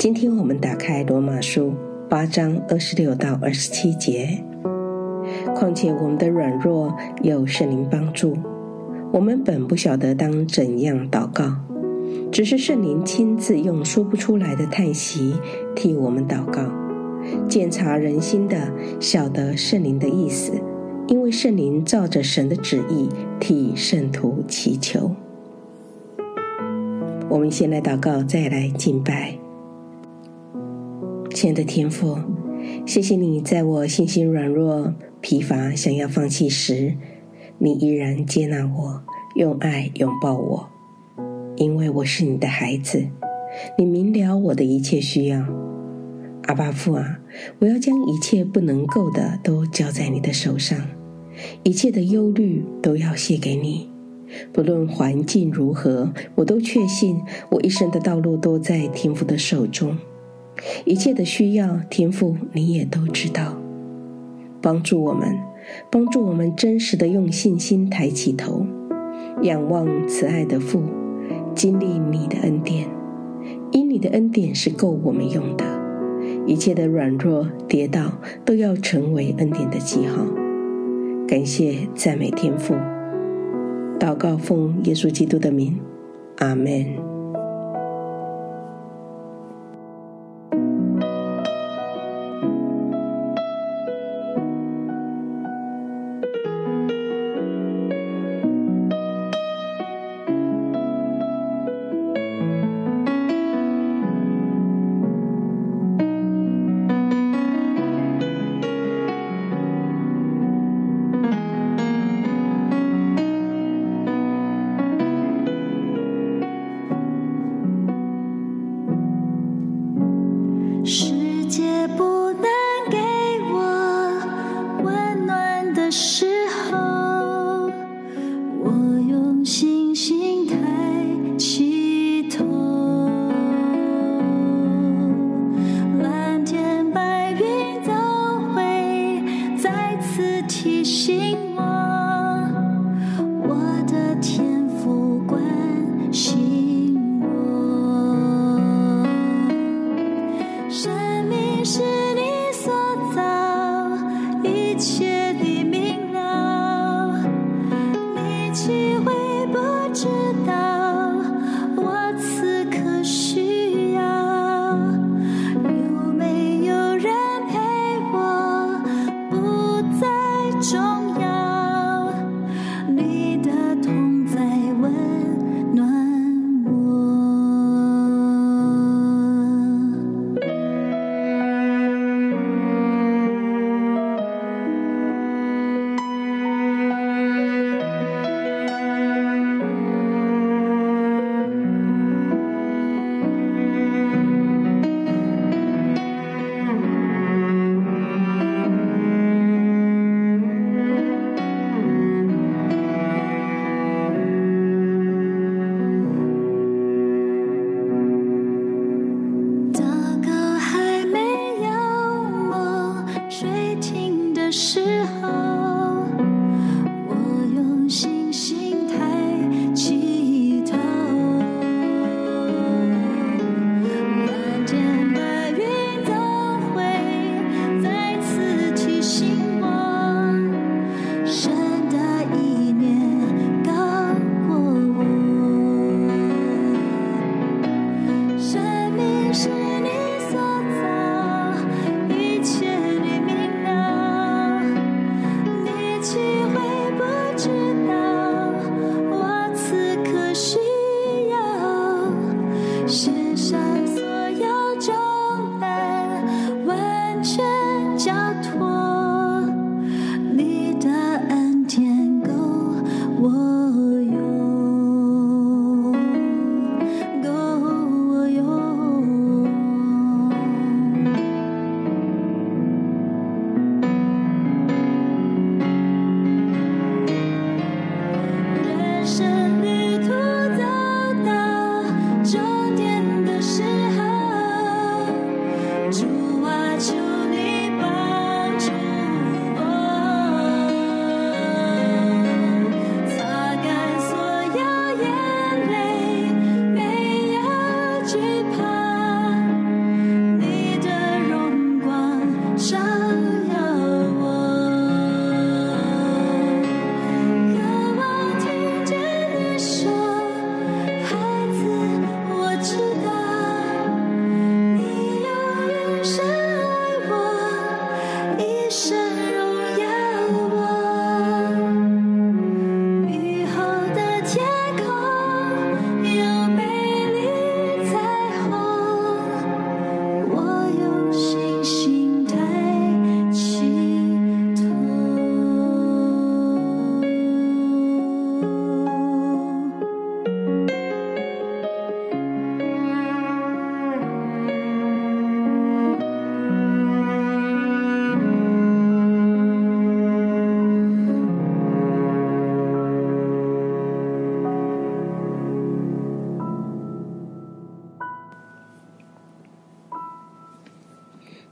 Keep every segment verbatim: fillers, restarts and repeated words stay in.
今天我们打开罗马书八章二十六到二十七节。况且我们的软弱有圣灵帮助，我们本不晓得当怎样祷告，只是圣灵亲自用说不出来的叹息替我们祷告。鉴察人心的，晓得圣灵的意思，因为圣灵照着神的旨意替圣徒祈求。我们先来祷告，再来敬拜。亲爱的天父，谢谢你在我信心软弱、疲乏、想要放弃时，你依然接纳我，用爱拥抱我，因为我是你的孩子，你明了我的一切需要。阿爸父啊，我要将一切不能够的都交在你的手上，一切的忧虑都要卸给你。不论环境如何，我都确信我一生的道路都在天父的手中。一切的需要，天父你也都知道。帮助我们，帮助我们真实的用信心抬起头，仰望慈爱的父，经历你的恩典，因你的恩典是够我们用的。一切的软弱跌倒都要成为恩典的记号。感谢赞美天父，祷告奉耶稣基督的名，阿们。 世界不能给我温暖的时候，我用信心抬起头，蓝天白云都会再次提醒我，我的天父关心我。生命是你所造，一切的明了，你岂会不知道我此刻需要？有没有人陪我不再重要？你的同在温暖我。时候，我用信心抬起头，蓝天白云都会再次提醒我，神的意念高过我。生命是你所造，一切你明了，岂会不知道我此刻需要？献上所有重担，完全交托，你的恩典够我用，够我用。人生旅途走到终点的时候，主啊，求你帮助我，擦干所有眼泪，没有惧怕，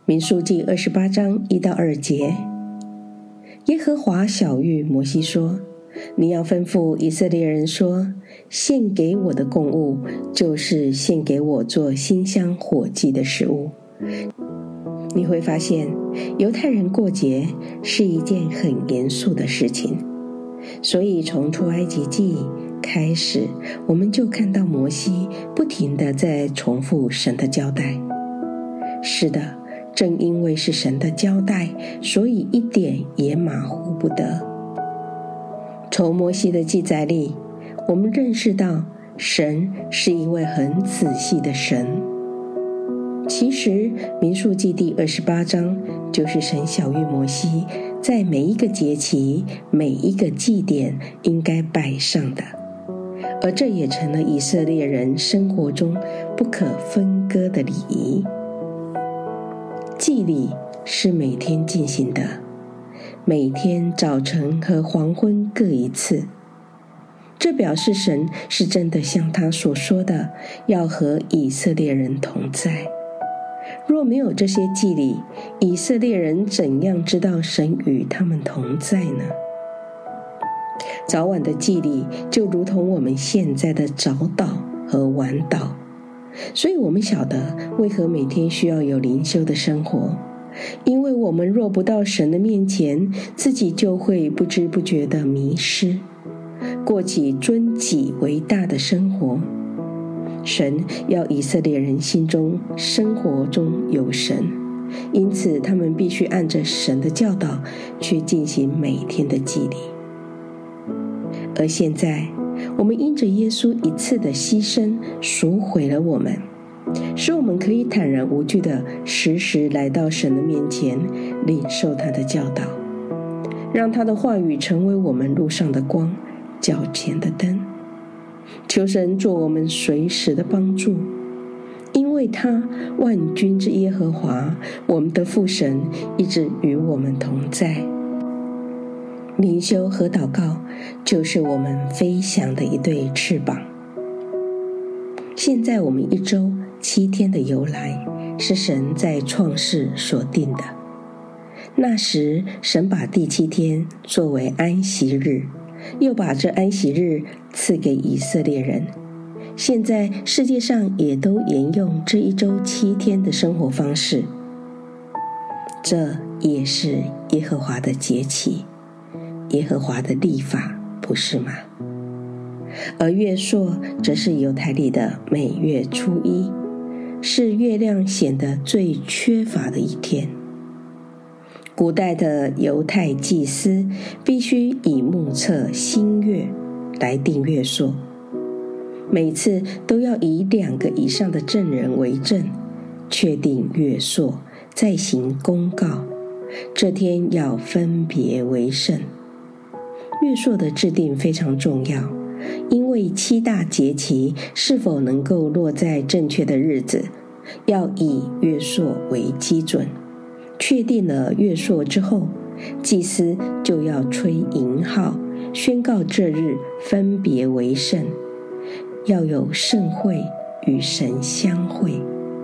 民数记二十八章一到二节，耶和华晓谕摩西说，你要吩咐以色列人说，献给我的供物就是献给我做馨香火祭的食物。你会发现犹太人过节是一件很严肃的事情，所以从出埃及记开始，我们就看到摩西不停地在重复神的交代。是的，正因为是神的交代，所以一点也马虎不得。从摩西的记载里，我们认识到神是一位很仔细的神。其实民数记第二十八章就是神晓谕摩西在每一个节期每一个祭典应该摆上的，而这也成了以色列人生活中不可分割的礼仪。祭礼是每天进行的，每天早晨和黄昏各一次。这表示神是真的像他所说的，要和以色列人同在。若没有这些祭礼，以色列人怎样知道神与他们同在呢？早晚的祭礼就如同我们现在的早祷和晚祷，所以我们晓得为何每天需要有灵修的生活，因为我们若不到神的面前，自己就会不知不觉地迷失，过起尊己为大的生活。神要以色列人心中生活中有神，因此他们必须按着神的教导去进行每天的祭礼。而现在我们因着耶稣一次的牺牲赎回了我们，使我们可以坦然无惧地时时来到神的面前，领受他的教导，让他的话语成为我们路上的光，脚前的灯。求神做我们随时的帮助，因为他万军之耶和华，我们的父神一直与我们同在。灵修和祷告就是我们飞翔的一对翅膀。现在我们一周七天的由来是神在创世所定的，那时神把第七天作为安息日，又把这安息日赐给以色列人。现在世界上也都沿用这一周七天的生活方式，这也是耶和华的节期，耶和华的律法，不是吗？而月朔则是犹太历的每月初一，是月亮显得最缺乏的一天。古代的犹太祭司必须以目测新月来定月朔，每次都要以两个以上的证人为证，确定月朔，再行公告，这天要分别为圣。月朔的制定非常重要，因为七大节期是否能够落在正确的日子，要以月朔为基准。确定了月朔之后，祭司就要吹银号，宣告这日分别为圣，要有圣会与神相会。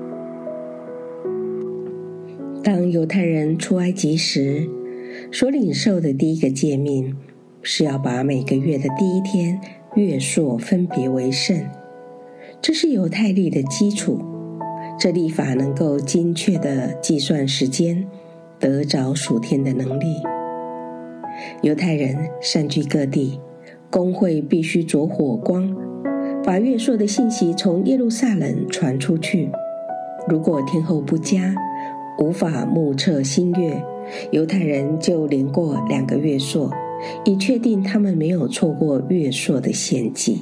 当犹太人出埃及时，所领受的第一个诫命是要把每个月的第一天月朔分别为圣，这是犹太历的基础。这历法能够精确地计算时间，得着数天的能力。犹太人散居各地，公会必须着火光，把月朔的信息从耶路撒冷传出去。如果天候不佳，无法目测新月，犹太人就连过两个月朔，以确定他们没有错过月朔的献祭。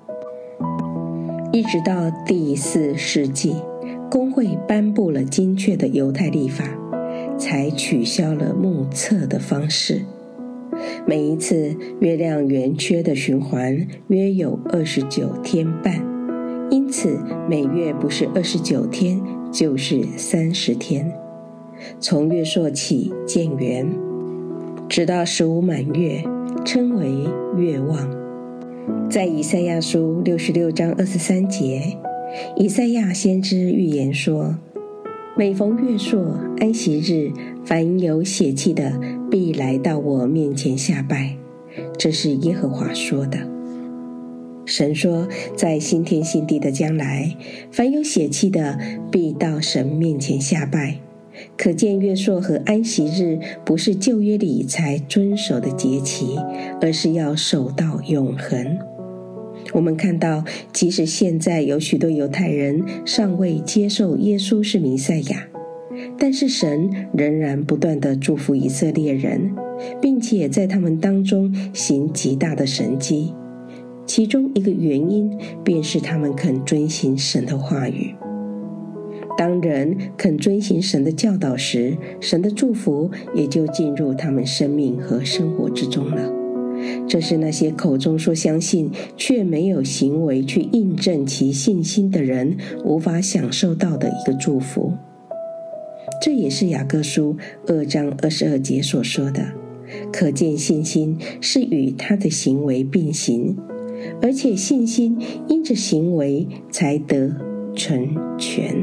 一直到第四世纪，公会颁布了精确的犹太历法，才取消了目测的方式。每一次月亮圆缺的循环约有二十九天半，因此每月不是二十九天，就是三十天。从月朔起见圆，直到十五满月，称为月望。在以赛亚书六十六章二十三节，以赛亚先知预言说， 每逢月朔、安息日，凡有血气的，必来到我面前下拜。这是耶和华说的。神说，在新天新地的将来，凡有血气的，必到神面前下拜。可见月朔和安息日不是旧约里才遵守的节期，而是要守到永恒。我们看到，即使现在有许多犹太人尚未接受耶稣是弥赛亚，但是神仍然不断地祝福以色列人，并且在他们当中行极大的神迹。其中一个原因便是他们肯遵行神的话语。当人肯遵行神的教导时，神的祝福也就进入他们生命和生活之中了。这是那些口中说相信，却没有行为去印证其信心的人无法享受到的一个祝福。这也是雅各书二章二十二节所说的，可见信心是与他的行为并行，而且信心因着行为才得成全。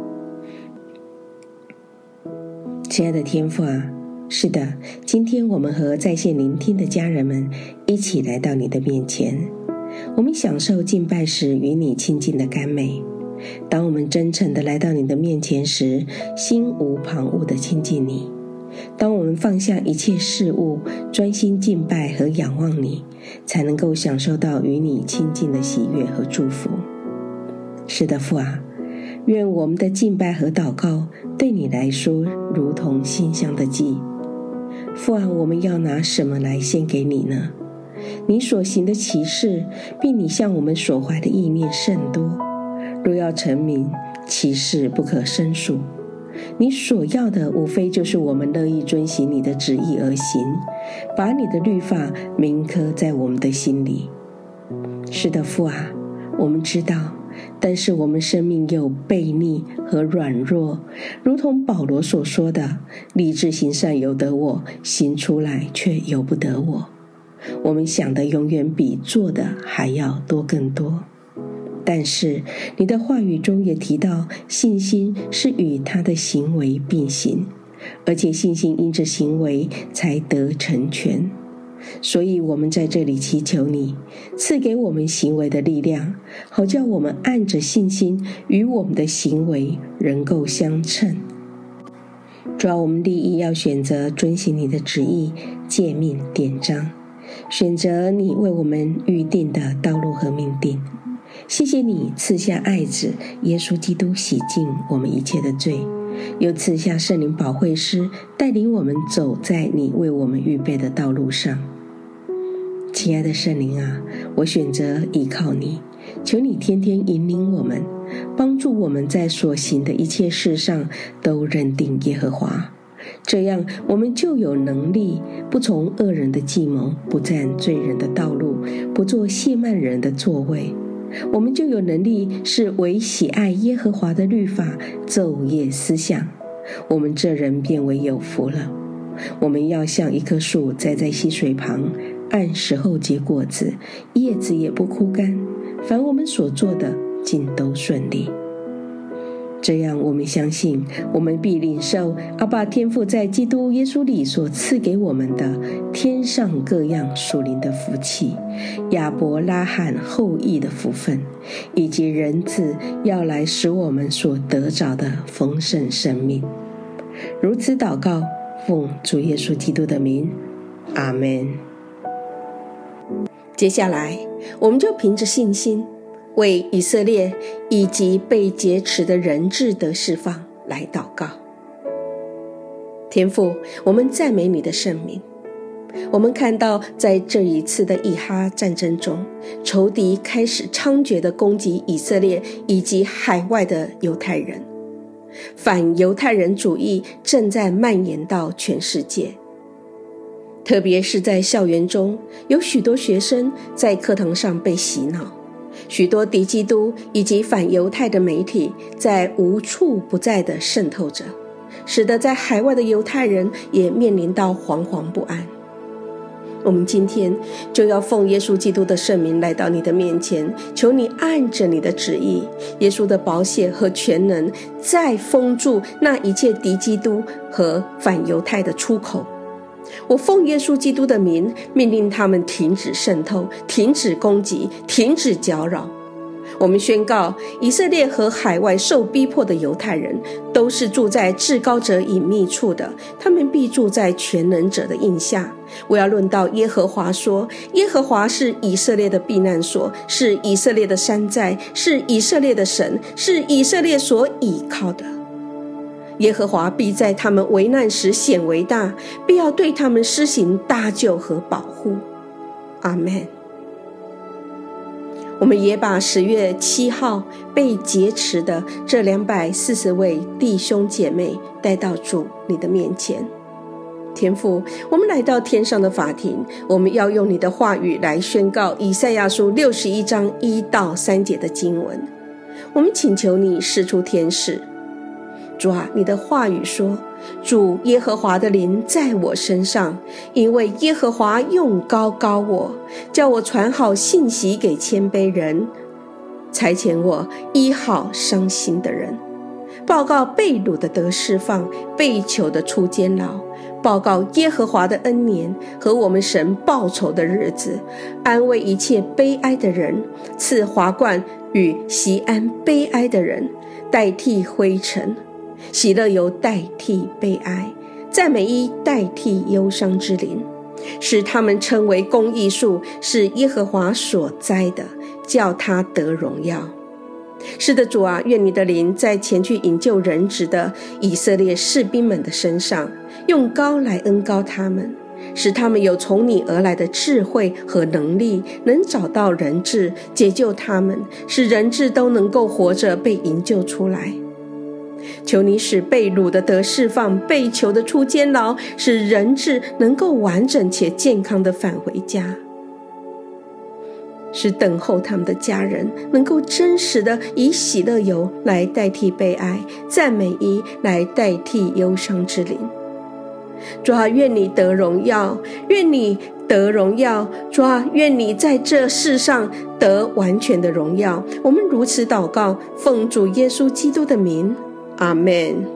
亲爱的天父啊，是的，今天我们和在线聆听的家人们一起来到你的面前，我们享受敬拜时与你亲近的甘美。当我们真诚地来到你的面前时，心无旁骛地亲近你。当我们放下一切事物，专心敬拜和仰望你，才能够享受到与你亲近的喜悦和祝福。是的，父啊，愿我们的敬拜和祷告对你来说如同馨香的祭。父啊，我们要拿什么来献给你呢？你所行的奇事，比你向我们所怀的意念甚多。若要成名，其事不可胜数。你所要的无非就是我们乐意遵行你的旨意而行，把你的律法铭刻在我们的心里。是的，父啊，我们知道，但是我们生命有悖逆和软弱，如同保罗所说的，立志行善由得我，行出来却由不得我。我们想的永远比做的还要多更多。但是你的话语中也提到，信心是与他的行为并行，而且信心因着行为才得成全。所以我们在这里祈求你赐给我们行为的力量，好叫我们按着信心与我们的行为能够相称。主啊，我们立意要选择遵行你的旨意、诫命、典章，选择你为我们预定的道路和命定。谢谢你赐下爱子耶稣基督洗净我们一切的罪，又赐下圣灵保惠师带领我们走在你为我们预备的道路上。亲爱的圣灵啊，我选择依靠你，求你天天引领我们，帮助我们在所行的一切事上都认定耶和华，这样我们就有能力不从恶人的计谋，不占罪人的道路，不做亵慢人的座位。我们就有能力是为喜爱耶和华的律法昼夜思想，我们这人便为有福了。我们要像一棵树栽在溪水旁，按时候结果子，叶子也不枯干，凡我们所做的尽都顺利。这样我们相信，我们必领受阿爸天父在基督耶稣里所赐给我们的天上各样属灵的福气，亚伯拉罕后裔的福分，以及人子要来使我们所得着的丰盛生命。如此祷告，奉主耶稣基督的名，阿们。接下来我们就凭着信心为以色列以及被劫持的人质得释放来祷告。天父，我们赞美你的圣名。我们看到在这一次的以哈战争中，仇敌开始猖獗地攻击以色列以及海外的犹太人，反犹太人主义正在蔓延到全世界。特别是在校园中，有许多学生在课堂上被洗脑，许多敌基督以及反犹太的媒体在无处不在地渗透着，使得在海外的犹太人也面临到惶惶不安。 我们今天就要奉耶稣基督的圣名来到你的面前，求你按着你的旨意，耶稣的宝血和全能再封住那一切敌基督和反犹太的出口。我奉耶稣基督的名，命令他们停止渗透，停止攻击，停止搅扰。我们宣告，以色列和海外受逼迫的犹太人都是住在至高者隐秘处的，他们必住在全能者的印下。我要论到耶和华说，耶和华是以色列的避难所，是以色列的山寨，是以色列的神，是以色列所倚靠的。耶和华必在他们危难时显为大，必要对他们施行搭救和保护。阿们。我们也把十月七号被劫持的这两百四十位弟兄姐妹带到主你的面前。天父，我们来到天上的法庭，我们要用你的话语来宣告以赛亚书六十一章一到三节的经文。我们请求你释出天使。主啊，你的话语说，主耶和华的灵在我身上，因为耶和华用膏膏我，叫我传好信息给谦卑人，差遣我医好伤心的人，报告被掳的得释放，被囚的出监牢，报告耶和华的恩年和我们神报仇的日子，安慰一切悲哀的人，赐华冠与锡安悲哀的人，代替灰尘，喜乐油代替悲哀，赞美衣代替忧伤之灵，使他们称为公义树，是耶和华所栽的，叫他得荣耀。是的，主啊，愿你的灵在前去营救人质的以色列士兵们的身上，用膏来恩膏他们，使他们有从你而来的智慧和能力，能找到人质，解救他们，使人质都能够活着被营救出来。求你使被掳的得释放，被囚的出监牢，使人质能够完整且健康地返回家，使等候他们的家人能够真实地以喜乐油来代替悲哀，赞美衣来代替忧伤之灵。主啊，愿你得荣耀，愿你得荣耀。主啊，愿你在这世上得完全的荣耀。我们如此祷告，奉主耶稣基督的名，阿们。